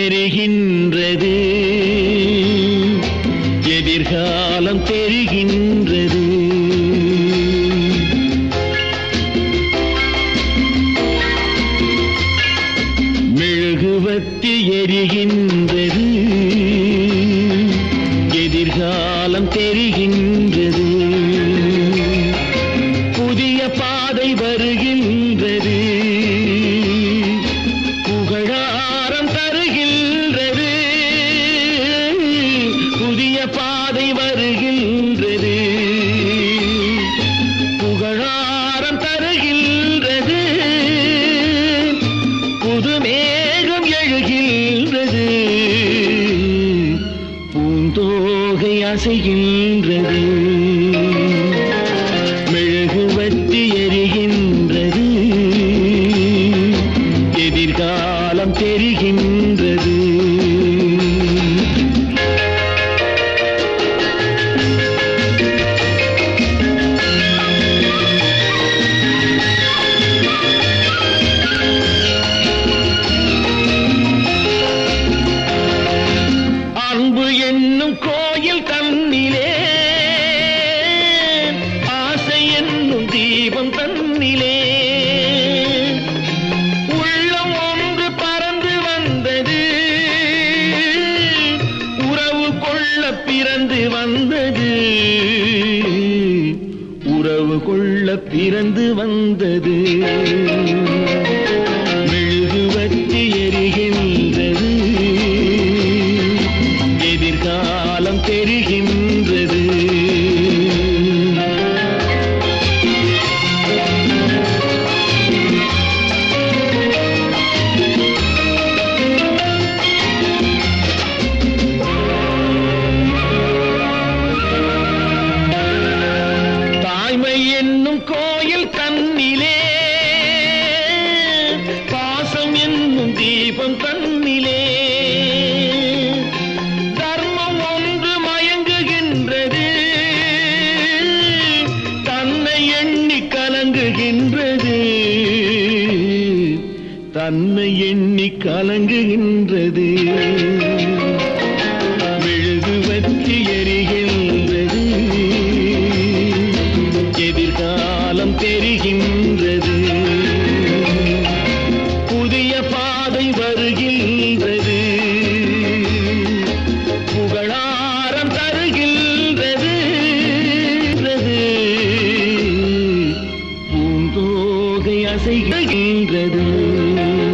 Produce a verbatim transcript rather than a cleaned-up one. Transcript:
எரிகின்றது, எதிர்காலம் தெரிகின்றது. மெழுகுவர்த்தி எரிகின்றது, எதிர்காலம் தெரிகின்றது. புதிய பாதை வருகின்றது, புகழாரம் தருகின்றது. புதிய பாதை வருகின்றது, புகழாரம் தருகின்றது. புது மேகம் எழுகின்றது, பூந்தோகை அசைகின்றது. மெழுகுவர்த்தி எரிகின்றது, எதிர்காலம் தெரிகின்றது. அன்பு என்னும் கோயில் தன்னிலே, ஆசை என்னும் தீபம் தன்னிலே, உள்ளம் ஒன்று பறந்து வந்தது, உறவு கொள்ள பிறந்து வந்தது. உறவு கொள்ள பிறந்து வந்தது. மெழுகுவர்த்தி எரிகின்றது, எதிர்காலம் தெரிகின்றது. தாய்மை என்னும் கோயில் தன்னிலே, பாசம் என்னும் தீபம் தன்னிலே, தர்மம் ஒன்று மயங்குகின்றது, தன்னை எண்ணி கலங்குகின்றது. தன்னை எண்ணி கலங்குகின்றது. மெழுகுவர்த்தி எரிகின்றது, எதிர்காலம் தெரிகின்றது. புதிய பாதை வருகின்றது, புகழாரம் தருகின்றது. பூந்தோகை அசைகின்றது.